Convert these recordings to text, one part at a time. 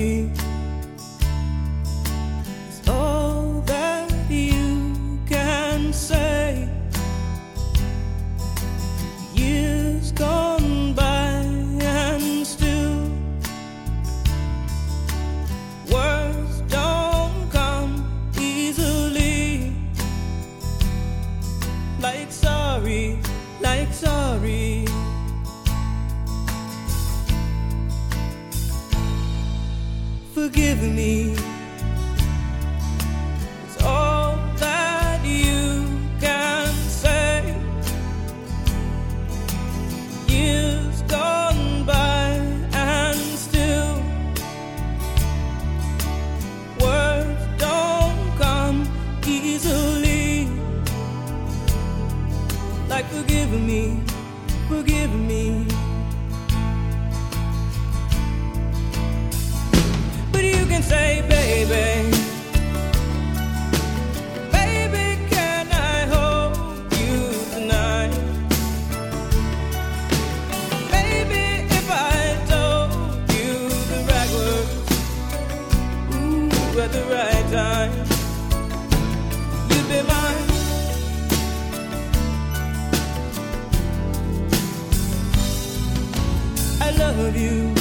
sorry is all that you can say. Years gone by and still words don't come easily. Like sorry, like sorry. Forgive me is all that you can say. Years gone by and still words don't come easily. Like forgive me, forgive me. You can say, baby, baby, can I hold you tonight? Baby, if I told you the right words, ooh, at the right time, you'd be mine. I love you.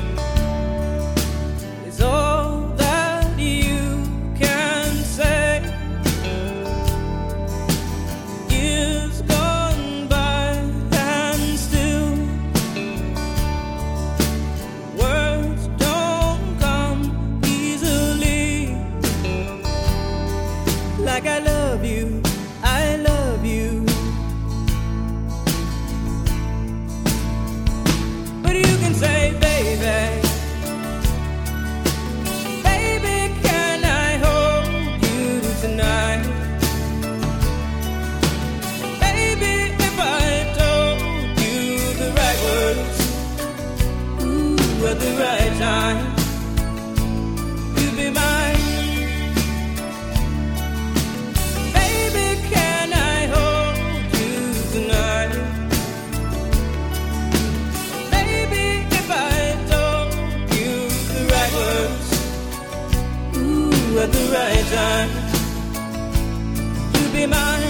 All that you can say. Years gone by and still words don't come easily. Like I love you, I love you. But you can say, baby, at the right time, you'll be mine. Baby, can I hold you tonight? Baby, if I told you the right words, ooh, at the right time, you'll be mine.